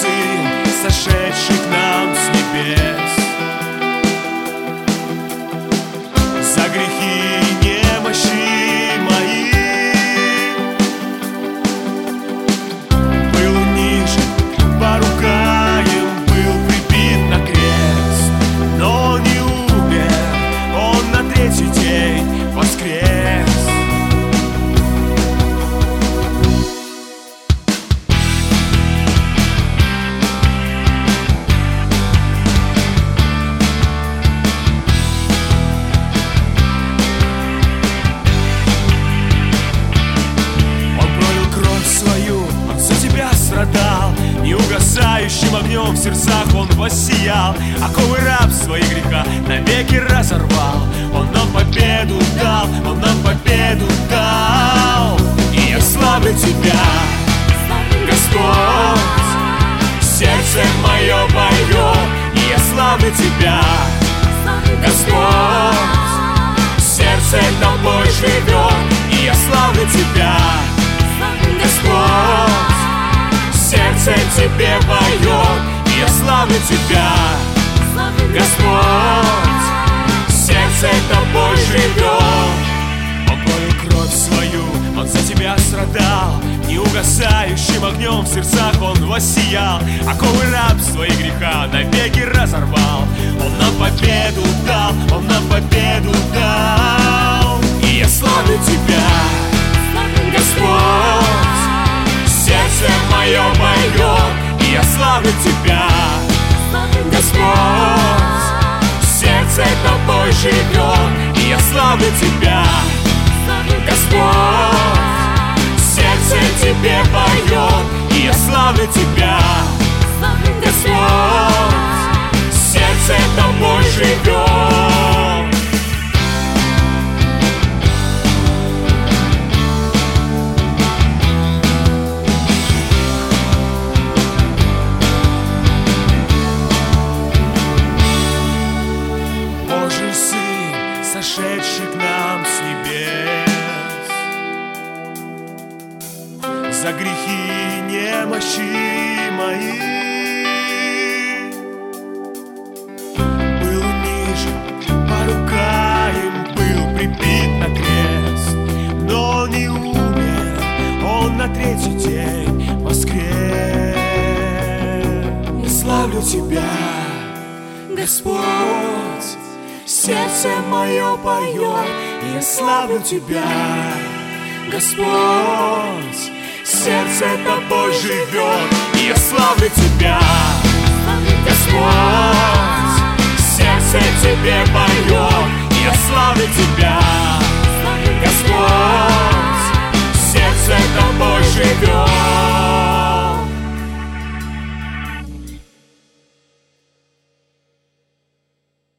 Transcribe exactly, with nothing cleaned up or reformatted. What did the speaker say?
Сын, сошедший к нам с небес, за грехи и немощи мои был унижен, поругаем, был прибит на крест, но он не умер, он на третий день воскрес. Страдал, неугасающим огнем в сердцах он воссиял, оковы рабства и греха навеки разорвал. Он нам победу дал, он нам победу дал. И я славлю Тебя, Господь, сердце мое поет. И я славлю Тебя, Господь, сердце Тобой живет. И я славлю Тебя, Господь, сердце Тебе поет. И я славлю Тебя, Господь, сердце Тобой живет. Он пролил кровь свою, Он за Тебя страдал, неугасающим огнем в сердцах он воссиял, оковы рабства и греха навеки разорвал. Он нам победу дал, Он нам победу дал. И я славлю Тебя, Господь, сердце мое поет. И я славлю Тебя, Господь, сердце Тобой живет. И я славлю Тебя, Господь, сердце Тебе поет. И я славлю Тебя, Господь, сердце Тобой живет. Божий Сын, сошедший к нам с небес, за грехи и немощи мои был унижен, поругаем, был прибит на крест, но он не умер, он на третий день воскрес. Я славлю Тебя, Господь, сердце мое поет. И я славлю Тебя, Господь, сердце Тобой живет. И я славлю Тебя, Господь, сердце Тебе поет. И я славлю Тебя,